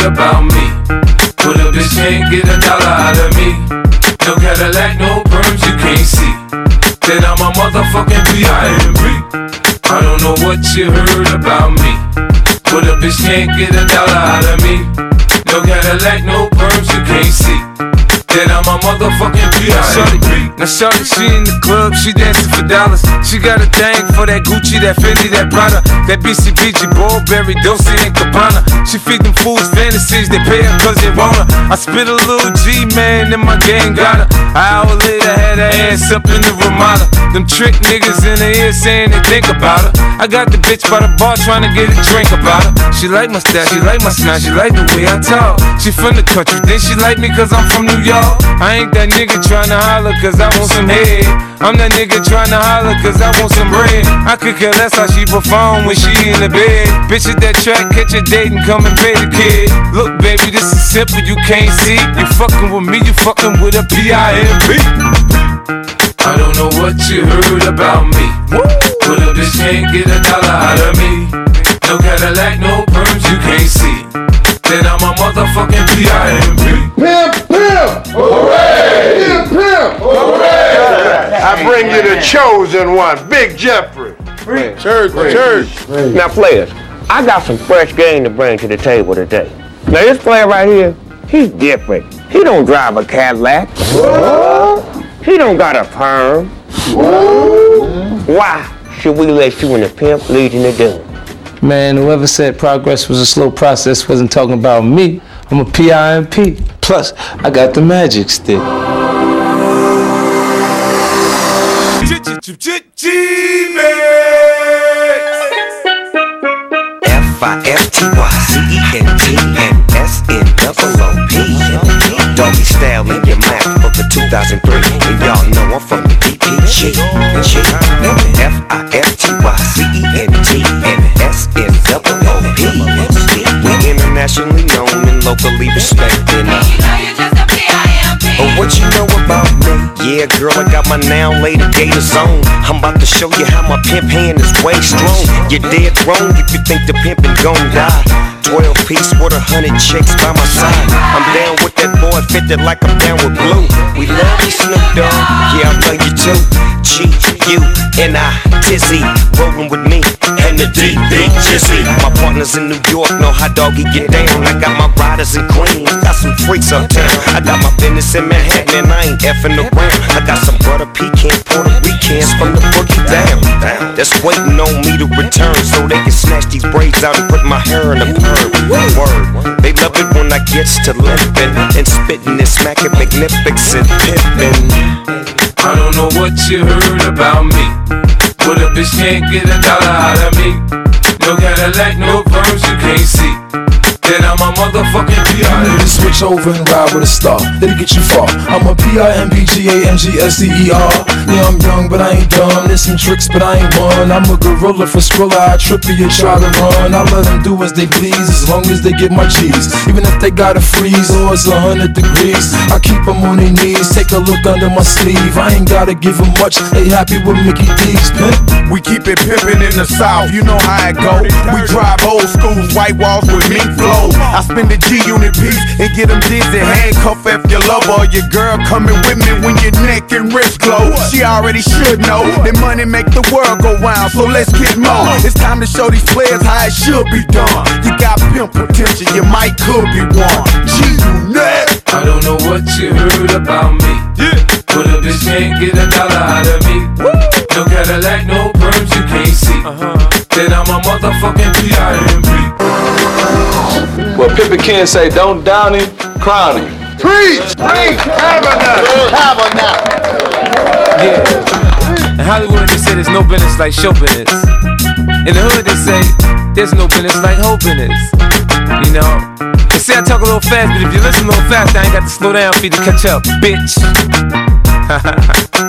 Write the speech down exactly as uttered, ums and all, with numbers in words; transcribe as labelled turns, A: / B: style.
A: about me? But a bitch can't get a dollar out of me. No Cadillac, no perms you can't see. Then I'm a motherfucking P I M P. I don't know what you heard about me, but a bitch can't get a dollar out of me. No Cadillac, no perms you can't see. Then I'm a motherfucking P I M P.
B: Now shorty, she in the club, she dancing for dollars. She got a thing for that Gucci, that Fendi, that Prada, that B C B G, Burberry, Dolce and Gabbana. She feed them fools fantasies, they pay her cause they want her. I spit a little G, man, and my gang got her. An hour later, had her ass up in the Ramada. Them trick niggas in the ear saying they think about her. I got the bitch by the bar trying to get a drink about her. She like my style, she like my smile, she like the way I talk. She from the country, then she like me cause I'm from New York. I ain't that nigga tryna holler cause I want some head. I'm that nigga tryna holler cause I want some bread. I could care less how she perform when she in the bed. Bitch at that track, catch a date and come and pay the kid. Look baby, this is simple, you can't see. You fucking with me, you fucking with a P I M P.
A: I don't know what you heard about me, but a bitch can't get a dollar out of me. No Cadillac, no perms you can't see. Then I'm a motherfucking P I M P.
C: Pimp, pimp, hooray! Pimp, pimp, hooray!
D: I bring you the chosen one, Big Jeffrey.
C: Church, church.
E: Now, players, I got some fresh game to bring to the table today. Now, this player right here, he's different. He don't drive a Cadillac. What? He don't got a perm. What? Why should we let you and the pimp lead in the doom?
B: Man, whoever said progress was a slow process wasn't talking about me. I'm a P I M P. Plus, I got the magic stick.
F: F I F T Y C E N T and S N O O P. Doggy style in your mouth for the two thousand three. And y'all know I'm from the D P G. And shit, F I F T Y C E N T and S N O O P. We internationally known and locally respected. Oh, what you know about me? Yeah, girl, I got my now later gators on. I'm about to show you how my pimp hand is way strong. You're dead wrong if you think the pimpin' gon' die. Twelve piece with a hundred chicks by my side. I'm down with that boy, fitted like I'm down with Blue. We love you, Snoop Dogg. Yeah, I love you too. G U N I Tizzy, rollin' with me and the D B Jizzy. My partners in New York know how doggy get down. I got my riders in Queens, got some freaks uptown. I got my business in Manhattan and I ain't effing around. I got some butter pecan Puerto Ricans from the boogie down. That's waiting on me to return so they can snatch these braids out and put my hair in a perm. Word, they love it when I gets to limpin' and spittin' and smackin' magnificent pimpin'.
A: I don't know what you heard about me, but a bitch can't get a dollar out of me. No Cadillac, no perms you can't see. Then I'm a motherfucking P I M P.
G: Switch over and ride with a star, it'll get you far. I'm a P I M P, G A M G S D E R. Yeah, I'm young, but I ain't dumb. There's some tricks, but I ain't one. I'm a gorilla for Skrilla, I trip you, try to run. I let them do as they please, as long as they get my cheese. Even if they gotta freeze or it's a hundred degrees, I keep them on their knees, take a look under my sleeve. I ain't gotta give them much, they happy with Mickey D's, pimp.
C: We keep it pimpin' in the South, you know how it go. We drive old schools, white walls with mink flow. I spend a G-unit piece and get them dizzy. Handcuff if your lover or your girl coming with me when your neck and wrist glow. She already should know that money make the world go round, so let's get more. It's time to show these players how it should be done. You got pimp potential, you might could be one. G-unit.
A: I don't know what you heard about me, but a bitch can't get a dollar out of me. No Cadillac, no perms you can't see. Then I'm a motherfucking P I M P.
H: Well, Pippin Ken say, don't down him, crown him.
C: Preach! Preach! Have a nut! Have a nut!
B: Yeah. In Hollywood, they say there's no business like show business. In the hood, they say there's no business like hoe business. You know? They say I talk a little fast, but if you listen a little fast, I ain't got to slow down for you to catch up, bitch.